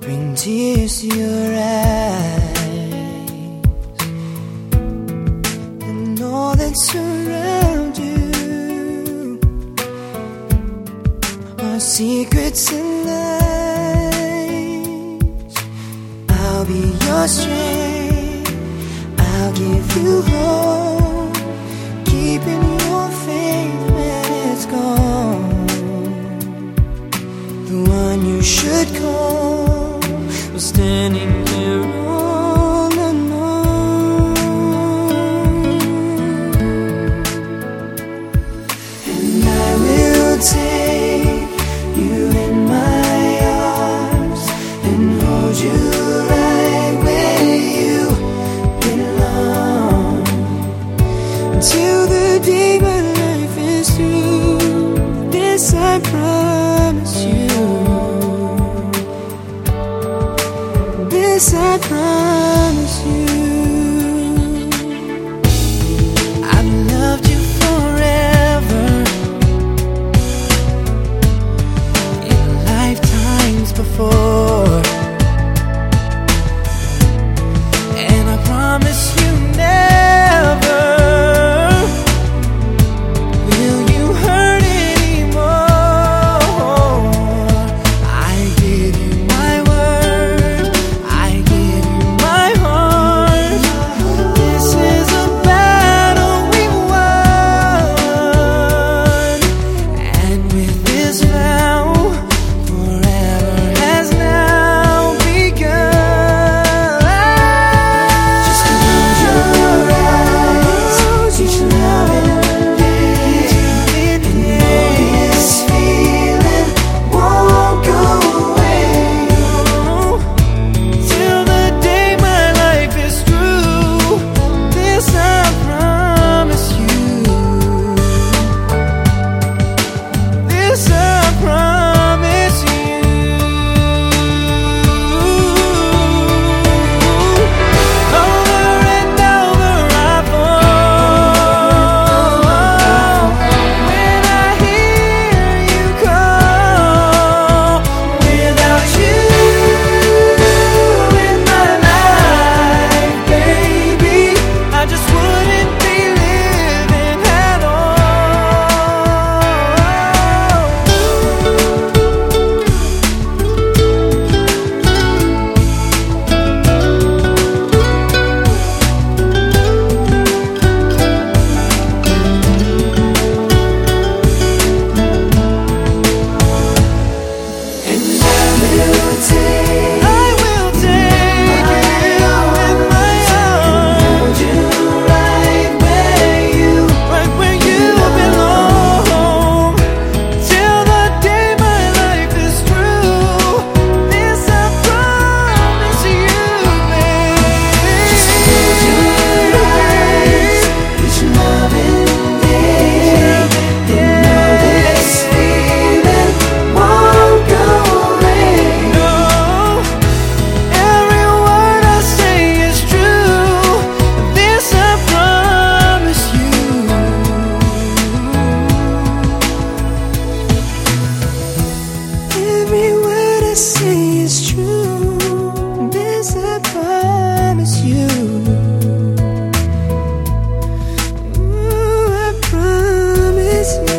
bring tears to your eyes, and all that surround you are secrets and lies. I'll be your strength, I'll give you hope, keeping your faith when it's gone. The one you should call was standing here all alone. And I will take you in my arms and hold you right where you belong, until the day my life is through. This I promise you. This I promise you. I've loved you forever, in lifetimes before, and I promise you never will you hurt anymore. I give you my word, I give you my heart. This is a battle we won, and with this vow, forever has now begun. Just close your eyes, each loving day, and know this feeling won't go away, till the day my life is through. This I promise you. This I promise you. Over and over I fall when I hear you call. Without you in my life, baby, I just wouldn't be living at I will take you in my arms, hold you right where you belong, till the day my life is through. This I promise you, baby. Just close your eyes, each loving day, and know this feeling won't go away. No, every word I say is true. This I promise you. Every word I say is true. This I promise you. Ooh, I promise you.